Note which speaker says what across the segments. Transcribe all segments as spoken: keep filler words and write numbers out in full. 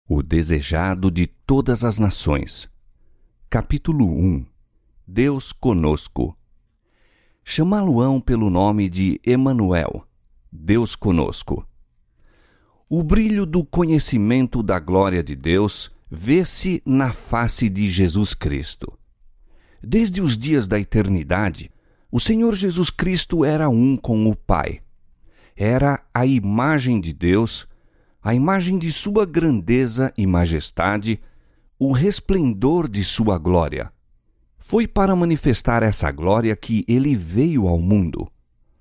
Speaker 1: O desejado de todas as nações. Capítulo um. Deus conosco. Chamá-lo-ão pelo nome de Emanuel, Deus conosco. O brilho do conhecimento da glória de Deus vê-se na face de Jesus Cristo. Desde os dias da eternidade, o Senhor Jesus Cristo era um com o Pai. Era a imagem de Deus, a imagem de sua grandeza e majestade, o resplendor de sua glória. Foi para manifestar essa glória que ele veio ao mundo.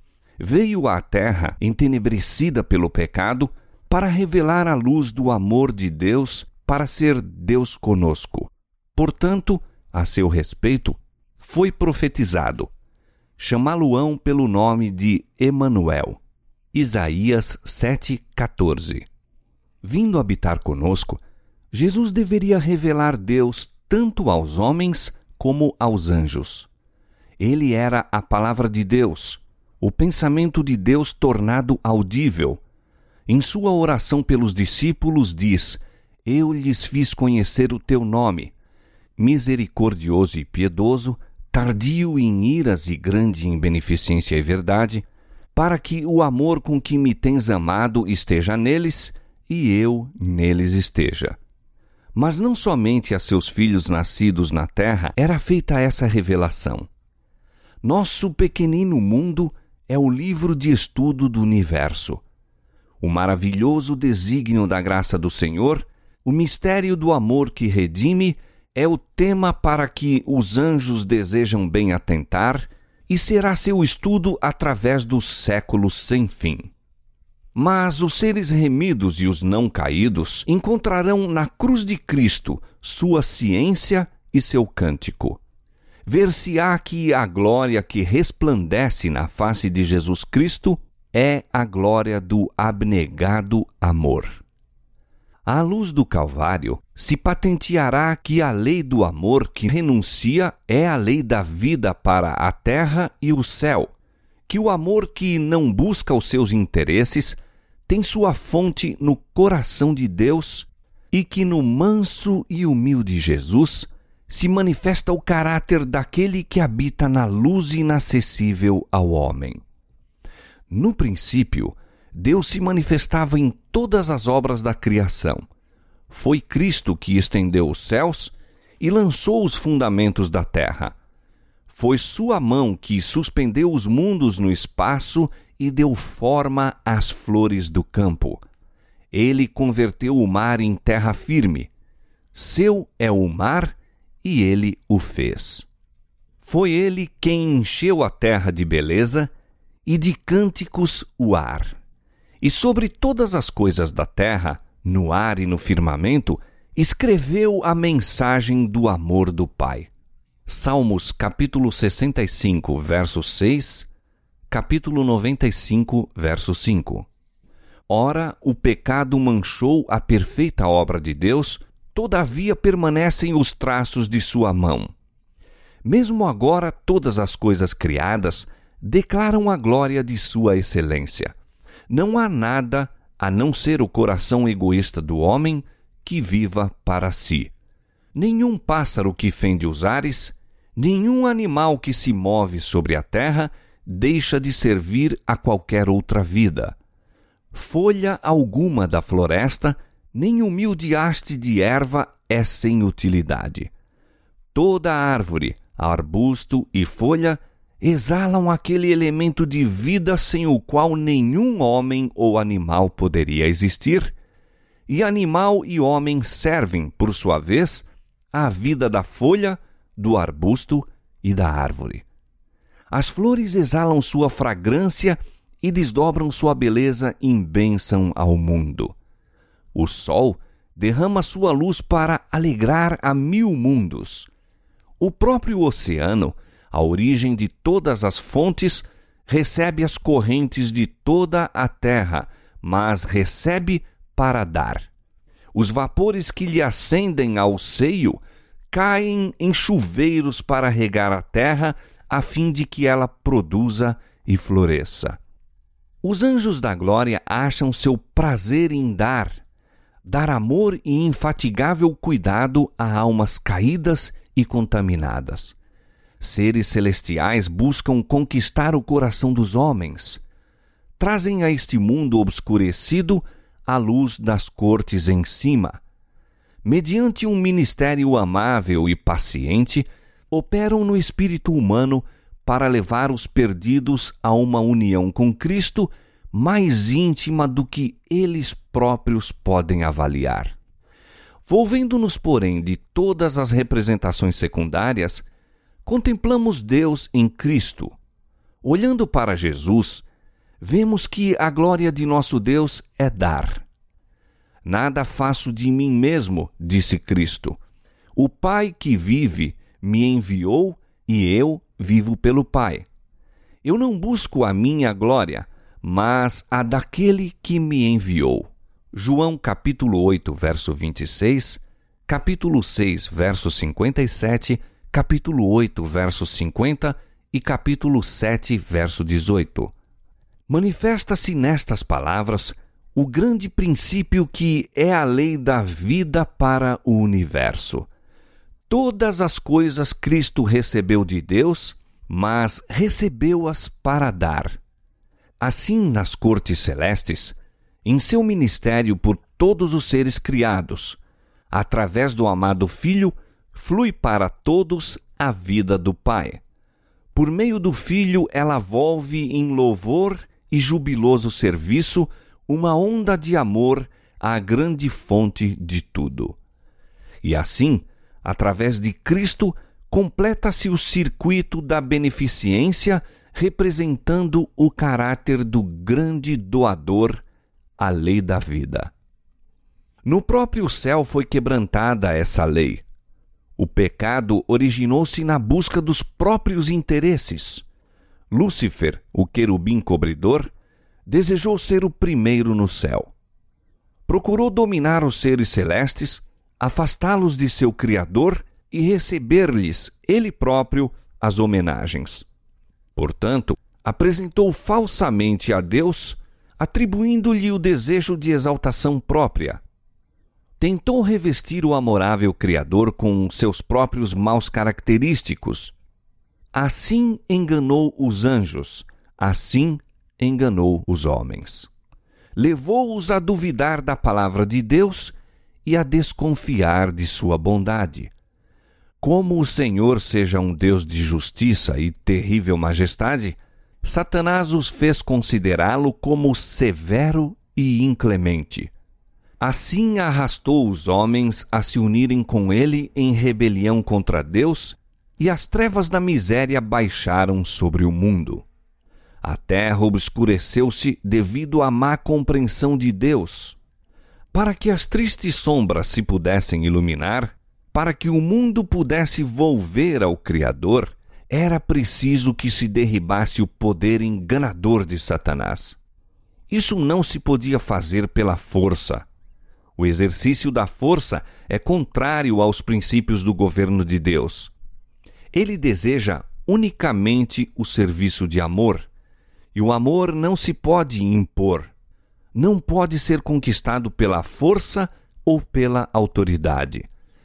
Speaker 1: Veio à terra entenebrecida pelo pecado para revelar a luz do amor de Deus, para ser Deus conosco. Portanto, a seu respeito, foi profetizado: chamá-lo-ão pelo nome de Emanuel. Isaías sete, quatorze. Vindo habitar conosco, Jesus deveria revelar Deus tanto aos homens como aos anjos. Ele era a palavra de Deus, o pensamento de Deus tornado audível. Em sua oração pelos discípulos diz: Eu lhes fiz conhecer o teu nome. Misericordioso e piedoso, tardio em iras e grande em beneficência e verdade, para que o amor com que me tens amado esteja neles e eu neles esteja. Mas não somente a seus filhos nascidos na terra era feita essa revelação. Nosso pequenino mundo é o livro de estudo do universo. O maravilhoso desígnio da graça do Senhor, o mistério do amor que redime, é o tema para que os anjos desejam bem atentar e será seu estudo através dos séculos sem fim. Mas os seres remidos e os não caídos encontrarão na cruz de Cristo sua ciência e seu cântico. Ver-se-á que a glória que resplandece na face de Jesus Cristo é a glória do abnegado amor. À luz do Calvário, se patenteará que a lei do amor que renuncia é a lei da vida para a terra e o céu, que o amor que não busca os seus interesses tem sua fonte no coração de Deus e que no manso e humilde Jesus se manifesta o caráter daquele que habita na luz inacessível ao homem. No princípio, Deus se manifestava em todas as obras da criação. Foi Cristo que estendeu os céus e lançou os fundamentos da terra. Foi sua mão que suspendeu os mundos no espaço e deu forma às flores do campo. Ele converteu o mar em terra firme. Seu é o mar e ele o fez. Foi ele quem encheu a terra de beleza e de cânticos o ar. E sobre todas as coisas da terra, no ar e no firmamento, escreveu a mensagem do amor do Pai. Salmos capítulo sessenta e cinco, verso seis, capítulo noventa e cinco, verso cinco. Ora, o pecado manchou a perfeita obra de Deus, todavia permanecem os traços de sua mão. Mesmo agora todas as coisas criadas declaram a glória de sua excelência. Não há nada, a não ser o coração egoísta do homem, que viva para si. Nenhum pássaro que fende os ares, nenhum animal que se move sobre a terra deixa de servir a qualquer outra vida. Folha alguma da floresta, nem humilde haste de erva é sem utilidade. Toda árvore, arbusto e folha exalam aquele elemento de vida sem o qual nenhum homem ou animal poderia existir, e animal e homem servem, por sua vez, à vida da folha, do arbusto e da árvore. As flores exalam sua fragrância e desdobram sua beleza em bênção ao mundo. O sol derrama sua luz para alegrar a mil mundos. O próprio oceano, a origem de todas as fontes, recebe as correntes de toda a terra, mas recebe para dar. Os vapores que lhe ascendem ao seio caem em chuveiros para regar a terra, a fim de que ela produza e floresça. Os anjos da glória acham seu prazer em dar. dar amor e infatigável cuidado a almas caídas e contaminadas. Seres celestiais buscam conquistar o coração dos homens. Trazem a este mundo obscurecido a luz das cortes em cima. Mediante um ministério amável e paciente, operam no espírito humano para levar os perdidos a uma união com Cristo mais íntima do que eles próprios podem avaliar. Volvendo-nos, porém, de todas as representações secundárias, contemplamos Deus em Cristo. Olhando para Jesus, vemos que a glória de nosso Deus é dar. Nada faço de mim mesmo, disse Cristo. O Pai que vive me enviou e eu vivo pelo Pai. Eu não busco a minha glória, mas a daquele que me enviou. João capítulo oito, verso vinte e seis, capítulo seis, verso cinquenta e sete, capítulo oito, verso cinquenta e capítulo sete, verso dezoito. Manifesta-se nestas palavras o grande princípio que é a lei da vida para o universo. Todas as coisas Cristo recebeu de Deus, mas recebeu-as para dar. Assim, nas cortes celestes, em seu ministério por todos os seres criados, através do amado Filho, flui para todos a vida do Pai. Por meio do Filho, ela volve em louvor e jubiloso serviço uma onda de amor à grande fonte de tudo. E assim, através de Cristo, completa-se o circuito da beneficência, representando o caráter do grande doador, a lei da vida. No próprio céu foi quebrantada essa lei. O pecado originou-se na busca dos próprios interesses. Lúcifer, o querubim cobridor, desejou ser o primeiro no céu. Procurou dominar os seres celestes, afastá-los de seu Criador e receber-lhes, ele próprio, as homenagens. Portanto, apresentou falsamente a Deus, atribuindo-lhe o desejo de exaltação própria. Tentou revestir o amorável Criador com seus próprios maus característicos. Assim enganou os anjos, assim enganou os homens. Levou-os a duvidar da palavra de Deus e a desconfiar de sua bondade. Como o Senhor seja um Deus de justiça e terrível majestade, Satanás os fez considerá-lo como severo e inclemente. Assim arrastou os homens a se unirem com ele em rebelião contra Deus, e as trevas da miséria baixaram sobre o mundo. A terra obscureceu-se devido à má compreensão de Deus. Para que as tristes sombras se pudessem iluminar, para que o mundo pudesse volver ao Criador, era preciso que se derribasse o poder enganador de Satanás. Isso não se podia fazer pela força. O exercício da força é contrário aos princípios do governo de Deus. Ele deseja unicamente o serviço de amor, e o amor não se pode impor. Não pode ser conquistado pela força ou pela autoridade.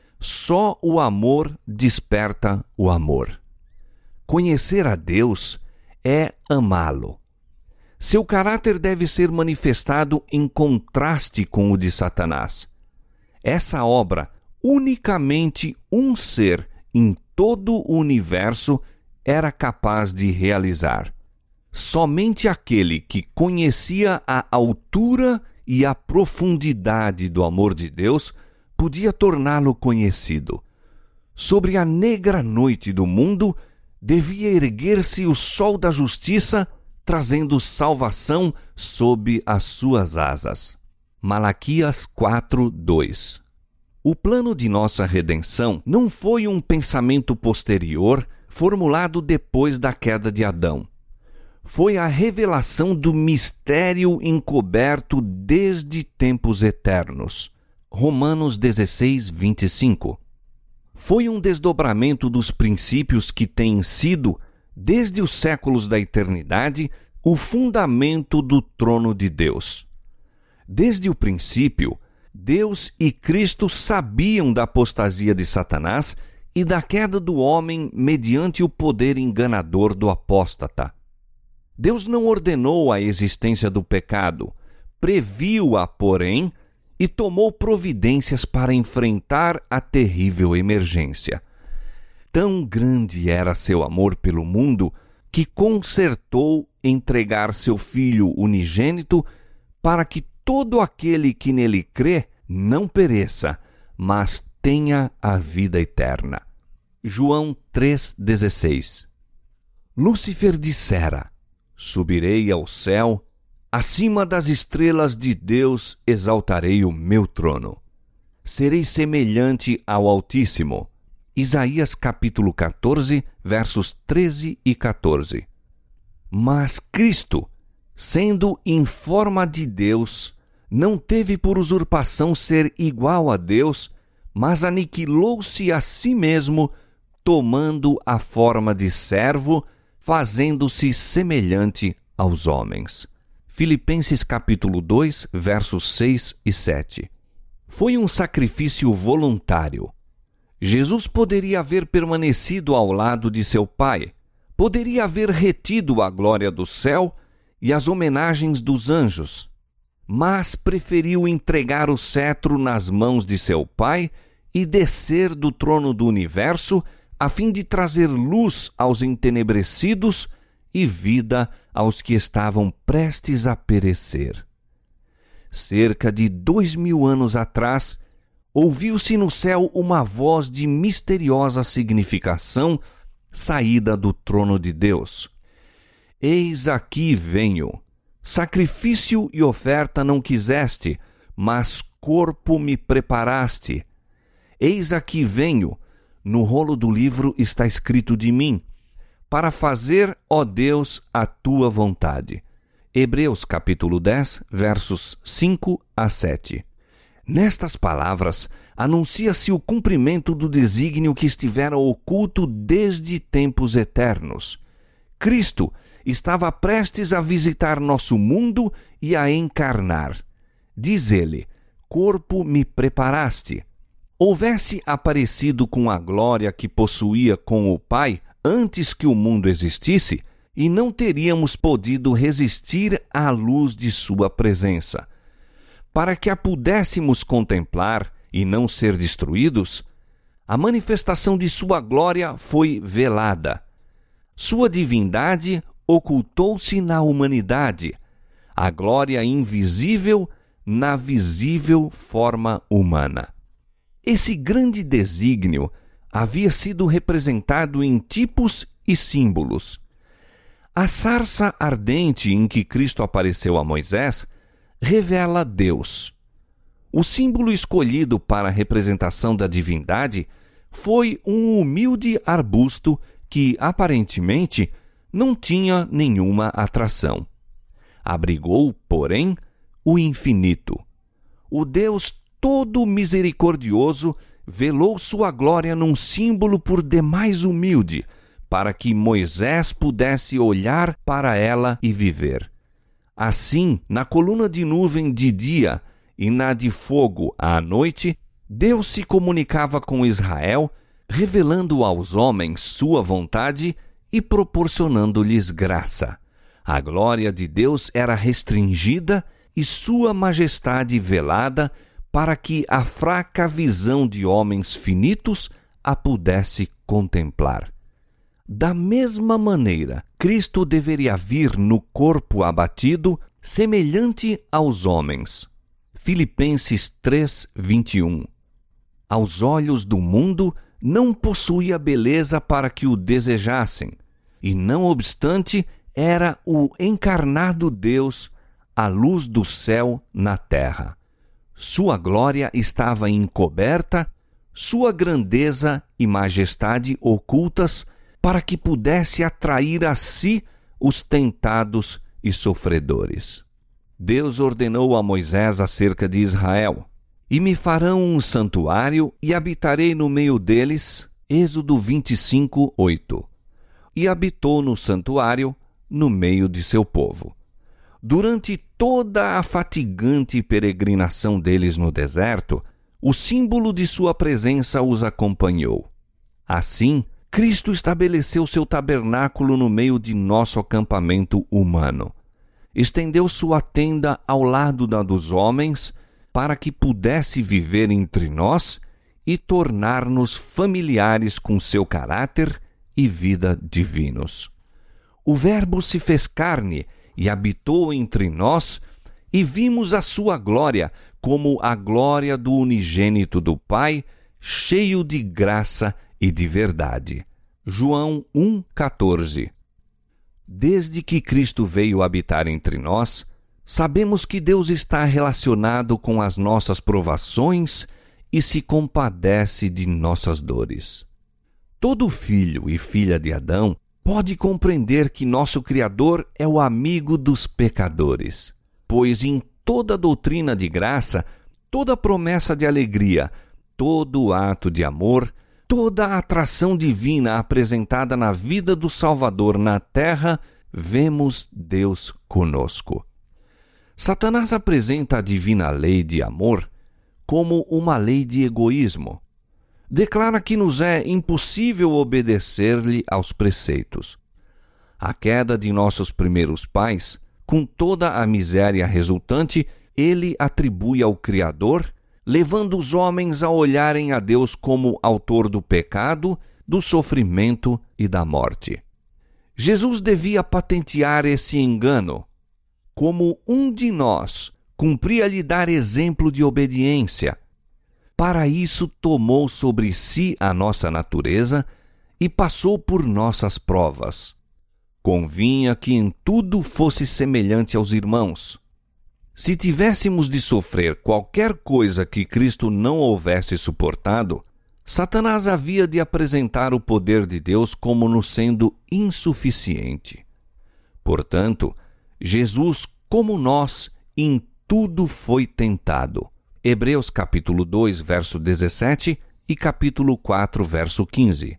Speaker 1: Só o amor desperta o amor. Conhecer a Deus é amá-lo. Seu caráter deve ser manifestado em contraste com o de Satanás. Essa obra, unicamente um ser em todo o universo era capaz de realizar. Somente aquele que conhecia a altura e a profundidade do amor de Deus podia torná-lo conhecido. Sobre a negra noite do mundo devia erguer-se o sol da justiça, trazendo salvação sob as suas asas. Malaquias quatro, dois. O plano de nossa redenção não foi um pensamento posterior formulado depois da queda de Adão. Foi a revelação do mistério encoberto desde tempos eternos. Romanos dezesseis, vinte e cinco. Foi um desdobramento dos princípios que têm sido, desde os séculos da eternidade, o fundamento do trono de Deus. Desde o princípio, Deus e Cristo sabiam da apostasia de Satanás e da queda do homem mediante o poder enganador do apóstata. Deus não ordenou a existência do pecado, previu-a, porém, e tomou providências para enfrentar a terrível emergência. Tão grande era seu amor pelo mundo que concertou entregar seu Filho unigênito para que todo aquele que nele crê não pereça, mas tenha a vida eterna. João três, dezesseis. Lúcifer dissera: subirei ao céu, acima das estrelas de Deus exaltarei o meu trono. Serei semelhante ao Altíssimo. Isaías capítulo quatorze, versos treze e quatorze. Mas Cristo, sendo em forma de Deus, não teve por usurpação ser igual a Deus, mas aniquilou-se a si mesmo, tomando a forma de servo, fazendo-se semelhante aos homens. Filipenses capítulo dois, versos seis e sete. Foi um sacrifício voluntário. Jesus poderia haver permanecido ao lado de seu Pai, poderia haver retido a glória do céu e as homenagens dos anjos, mas preferiu entregar o cetro nas mãos de seu Pai e descer do trono do universo a fim de trazer luz aos entenebrecidos e vida aos que estavam prestes a perecer. Cerca de dois mil anos atrás, ouviu-se no céu uma voz de misteriosa significação saída do trono de Deus. Eis aqui venho. Sacrifício e oferta não quiseste, mas corpo me preparaste. Eis aqui venho. No rolo do livro está escrito de mim, para fazer, ó Deus, a tua vontade. Hebreus capítulo dez, versos cinco a sete. Nestas palavras, anuncia-se o cumprimento do desígnio que estivera oculto desde tempos eternos. Cristo estava prestes a visitar nosso mundo e a encarnar. Diz ele: corpo me preparaste. Houvesse aparecido com a glória que possuía com o Pai antes que o mundo existisse, e não teríamos podido resistir à luz de sua presença. Para que a pudéssemos contemplar e não ser destruídos, a manifestação de sua glória foi velada. Sua divindade ocultou-se na humanidade, a glória invisível na visível forma humana. Esse grande desígnio havia sido representado em tipos e símbolos. A sarça ardente em que Cristo apareceu a Moisés revela Deus. O símbolo escolhido para a representação da divindade foi um humilde arbusto que, aparentemente, não tinha nenhuma atração. Abrigou, porém, o infinito. O Deus todo misericordioso velou sua glória num símbolo por demais humilde, para que Moisés pudesse olhar para ela e viver. Assim, na coluna de nuvem de dia e na de fogo à noite, Deus se comunicava com Israel, revelando aos homens sua vontade e proporcionando-lhes graça. A glória de Deus era restringida e sua majestade velada, para que a fraca visão de homens finitos a pudesse contemplar. Da mesma maneira, Cristo deveria vir no corpo abatido, semelhante aos homens. Filipenses três, vinte e um. Aos olhos do mundo, não possuía beleza para que o desejassem, e não obstante, era o encarnado Deus, a luz do céu na terra. Sua glória estava encoberta, sua grandeza e majestade ocultas, para que pudesse atrair a si os tentados e sofredores. Deus ordenou a Moisés acerca de Israel: e me farão um santuário e habitarei no meio deles. Êxodo vinte e cinco, oito. E habitou no santuário, no meio de seu povo. Durante toda a fatigante peregrinação deles no deserto, o símbolo de sua presença os acompanhou. Assim, Cristo estabeleceu seu tabernáculo no meio de nosso acampamento humano. Estendeu sua tenda ao lado da dos homens, para que pudesse viver entre nós e tornar-nos familiares com seu caráter e vida divinos. O Verbo se fez carne e habitou entre nós, e vimos a sua glória como a glória do unigênito do Pai, cheio de graça e de verdade. João um, quatorze. Desde que Cristo veio habitar entre nós, sabemos que Deus está relacionado com as nossas provações e se compadece de nossas dores. Todo filho e filha de Adão pode compreender que nosso Criador é o amigo dos pecadores, pois em toda doutrina de graça, toda promessa de alegria, todo ato de amor, toda a atração divina apresentada na vida do Salvador na terra, vemos Deus conosco. Satanás apresenta a divina lei de amor como uma lei de egoísmo. Declara que nos é impossível obedecer-lhe aos preceitos. A queda de nossos primeiros pais, com toda a miséria resultante, ele atribui ao Criador, levando os homens a olharem a Deus como autor do pecado, do sofrimento e da morte. Jesus devia patentear esse engano. Como um de nós, cumpria-lhe dar exemplo de obediência. Para isso tomou sobre si a nossa natureza e passou por nossas provas. Convinha que em tudo fosse semelhante aos irmãos. Se tivéssemos de sofrer qualquer coisa que Cristo não houvesse suportado, Satanás havia de apresentar o poder de Deus como nos sendo insuficiente. Portanto, Jesus, como nós, em tudo foi tentado. Hebreus capítulo dois, verso dezessete e capítulo quatro, verso quinze.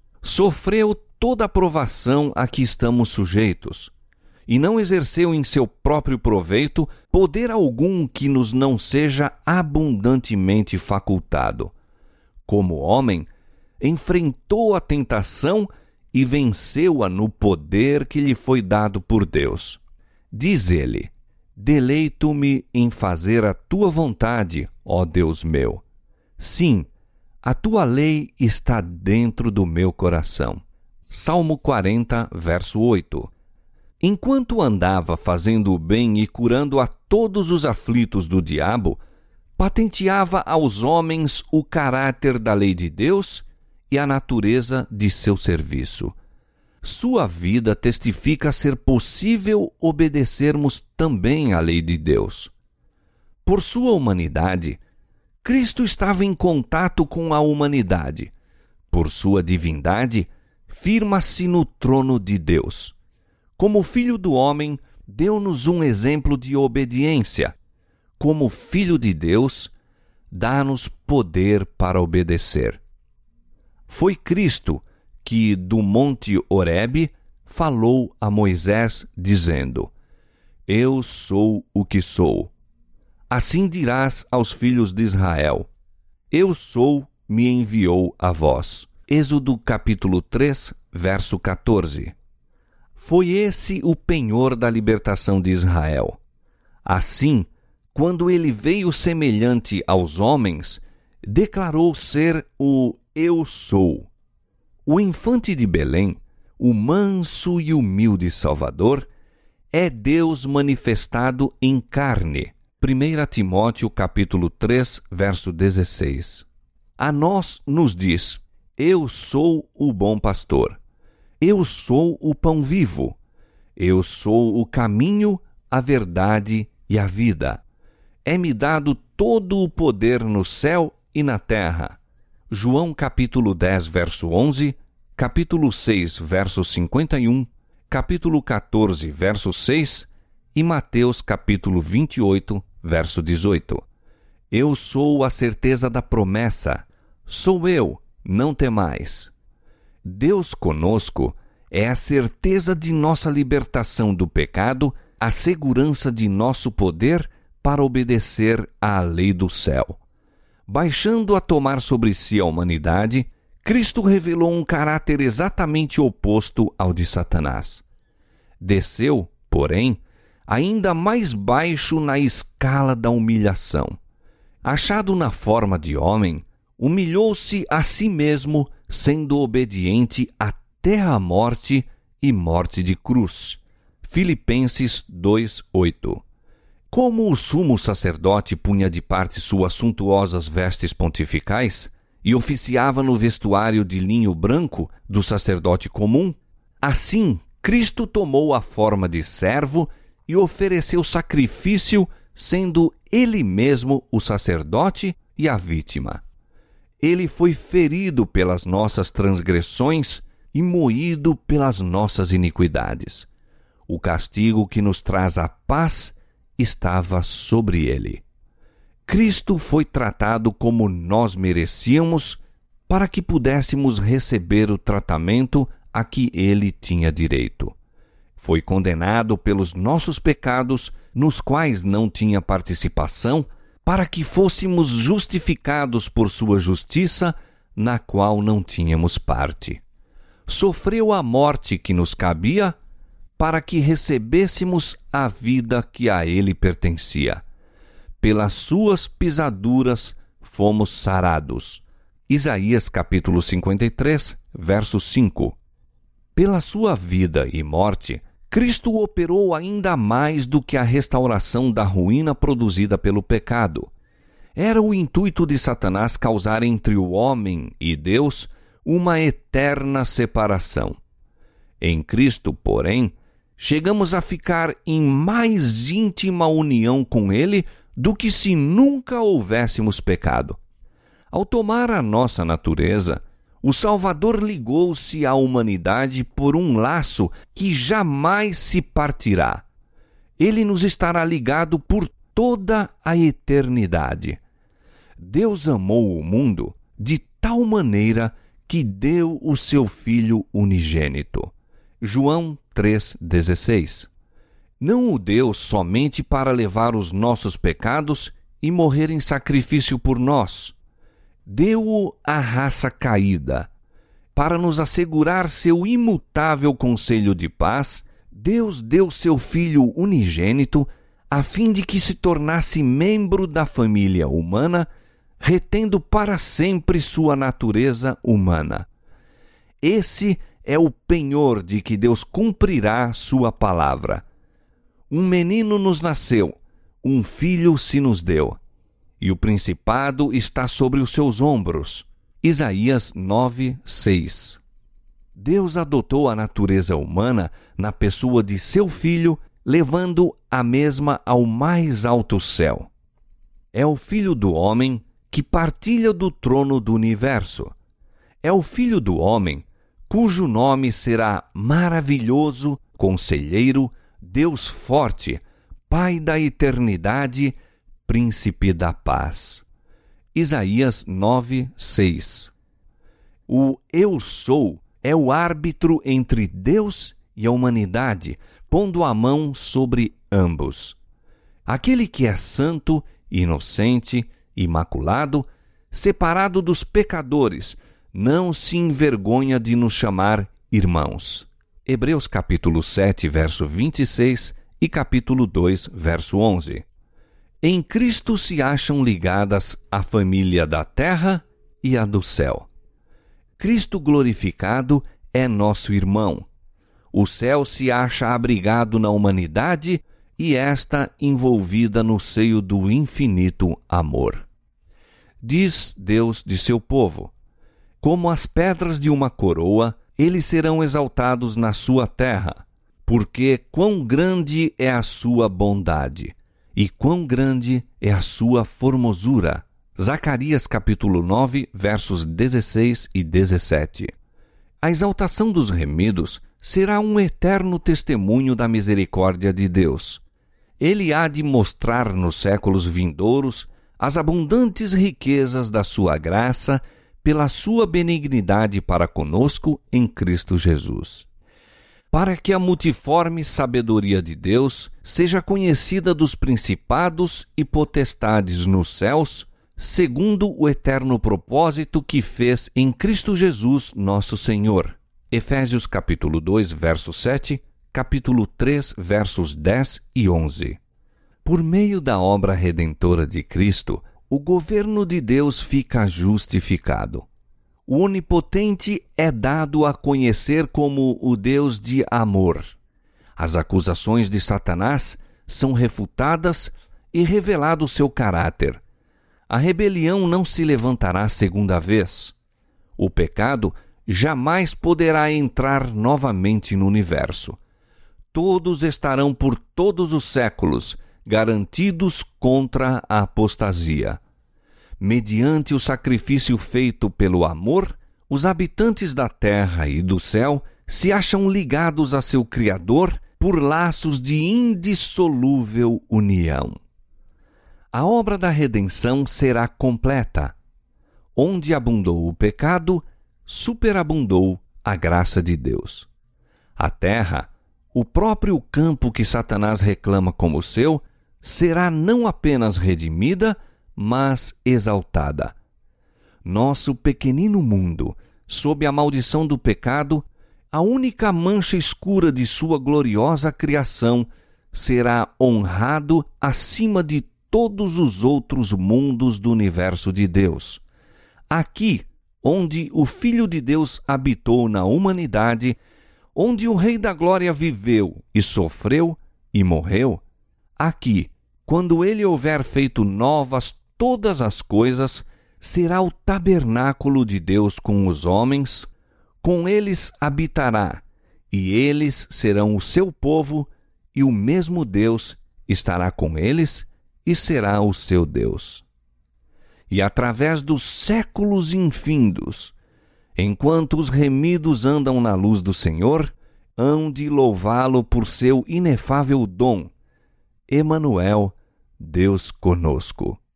Speaker 1: Sofreu toda a provação a que estamos sujeitos, e não exerceu em seu próprio proveito poder algum que nos não seja abundantemente facultado. Como homem, enfrentou a tentação e venceu-a no poder que lhe foi dado por Deus. Diz ele: deleito-me em fazer a tua vontade, ó Deus meu. Sim, a tua lei está dentro do meu coração. Salmo quarenta, verso oito. Enquanto andava fazendo o bem e curando a todos os aflitos do diabo, patenteava aos homens o caráter da lei de Deus e a natureza de seu serviço. Sua vida testifica ser possível obedecermos também à lei de Deus. Por sua humanidade, Cristo estava em contato com a humanidade. Por sua divindade, firma-se no trono de Deus. Como filho do homem, deu-nos um exemplo de obediência. Como filho de Deus, dá-nos poder para obedecer. Foi Cristo que, do monte Horebe, falou a Moisés, dizendo: Eu sou o que sou. Assim dirás aos filhos de Israel: Eu sou, me enviou a vós. Êxodo capítulo três, verso quatorze. Foi esse o penhor da libertação de Israel. Assim, quando ele veio semelhante aos homens, declarou ser o Eu sou. O infante de Belém, o manso e humilde Salvador, é Deus manifestado em carne. primeiro Timóteo capítulo três, verso dezesseis. A nós nos diz: Eu sou o bom pastor. Eu sou o pão vivo. Eu sou o caminho, a verdade e a vida. É-me dado todo o poder no céu e na terra. João capítulo dez, verso onze, capítulo seis, verso cinquenta e um, capítulo quatorze, verso seis e Mateus capítulo vinte e oito, verso dezoito. Eu sou a certeza da promessa. Sou eu, não temais. Deus conosco é a certeza de nossa libertação do pecado a segurança de nosso poder para obedecer à lei do céu. Baixando a tomar sobre si a humanidade, Cristo revelou um caráter exatamente oposto ao de Satanás. Desceu, porém, ainda mais baixo na escala da humilhação. Achado na forma de homem, humilhou-se a si mesmo, sendo obediente até a morte e morte de cruz. Filipenses dois, oito. Como o sumo sacerdote punha de parte suas suntuosas vestes pontificais e oficiava no vestuário de linho branco do sacerdote comum, assim Cristo tomou a forma de servo e ofereceu sacrifício, sendo ele mesmo o sacerdote e a vítima. Ele foi ferido pelas nossas transgressões e moído pelas nossas iniquidades. O castigo que nos traz a paz estava sobre ele. Cristo foi tratado como nós merecíamos para que pudéssemos receber o tratamento a que ele tinha direito. Foi condenado pelos nossos pecados, nos quais não tinha participação, para que fôssemos justificados por sua justiça, na qual não tínhamos parte. Sofreu a morte que nos cabia, para que recebêssemos a vida que a ele pertencia. Pelas suas pisaduras fomos sarados. Isaías capítulo cinquenta e três, verso cinco. Pela sua vida e morte, Cristo operou ainda mais do que a restauração da ruína produzida pelo pecado. Era o intuito de Satanás causar entre o homem e Deus uma eterna separação. Em Cristo, porém, chegamos a ficar em mais íntima união com Ele do que se nunca houvéssemos pecado. Ao tomar a nossa natureza, o Salvador ligou-se à humanidade por um laço que jamais se partirá. Ele nos estará ligado por toda a eternidade. Deus amou o mundo de tal maneira que deu o seu Filho unigênito. João três, dezesseis. Não o deu somente para levar os nossos pecados e morrer em sacrifício por nós. Deu-o à raça caída. Para nos assegurar seu imutável conselho de paz, Deus deu seu Filho unigênito a fim de que se tornasse membro da família humana, retendo para sempre sua natureza humana. Esse é o penhor de que Deus cumprirá sua palavra. Um menino nos nasceu, um filho se nos deu, e o principado está sobre os seus ombros. Isaías nove, seis. Deus adotou a natureza humana na pessoa de seu Filho, levando a mesma ao mais alto céu. É o Filho do homem que partilha do trono do universo. É o Filho do homem cujo nome será Maravilhoso, Conselheiro, Deus Forte, Pai da Eternidade, Príncipe da Paz. Isaías nove, seis. O Eu Sou é o árbitro entre Deus e a humanidade, pondo a mão sobre ambos. Aquele que é santo, inocente, imaculado, separado dos pecadores, não se envergonha de nos chamar irmãos. Hebreus capítulo sete, verso vinte e seis e capítulo dois, verso onze. Em Cristo se acham ligadas a família da terra e a do céu. Cristo glorificado é nosso irmão. O céu se acha abrigado na humanidade e esta envolvida no seio do infinito amor. Diz Deus de seu povo: como as pedras de uma coroa, eles serão exaltados na sua terra, porque quão grande é a sua bondade, e quão grande é a sua formosura. Zacarias capítulo nove, versos dezesseis e dezessete. A exaltação dos remidos será um eterno testemunho da misericórdia de Deus. Ele há de mostrar nos séculos vindouros as abundantes riquezas da sua graça pela sua benignidade para conosco em Cristo Jesus. para que a multiforme sabedoria de Deus seja conhecida dos principados e potestades nos céus, segundo o eterno propósito que fez em Cristo Jesus, nosso Senhor. Efésios capítulo dois, verso sete, capítulo três, versos dez e onze. Por meio da obra redentora de Cristo, o governo de Deus fica justificado. O Onipotente é dado a conhecer como o Deus de amor. As acusações de Satanás são refutadas e revelado o seu caráter. A rebelião não se levantará segunda vez. O pecado jamais poderá entrar novamente no universo. Todos estarão por todos os séculos garantidos contra a apostasia. Mediante o sacrifício feito pelo amor, os habitantes da terra e do céu se acham ligados a seu Criador por laços de indissolúvel união. A obra da redenção será completa. Onde abundou o pecado, superabundou a graça de Deus. A terra, o próprio campo que Satanás reclama como seu, será não apenas redimida, mas exaltada. Nosso pequenino mundo, sob a maldição do pecado, a única mancha escura de sua gloriosa criação, será honrado acima de todos os outros mundos do universo de Deus. Aqui, onde o Filho de Deus habitou na humanidade, onde o Rei da Glória viveu e sofreu e morreu, aqui, quando ele houver feito novas todas as coisas, será o tabernáculo de Deus com os homens, com eles habitará, e eles serão o seu povo, e o mesmo Deus estará com eles e será o seu Deus. E através dos séculos infindos, enquanto os remidos andam na luz do Senhor, hão de louvá-lo por seu inefável dom. Emanuel, Deus conosco.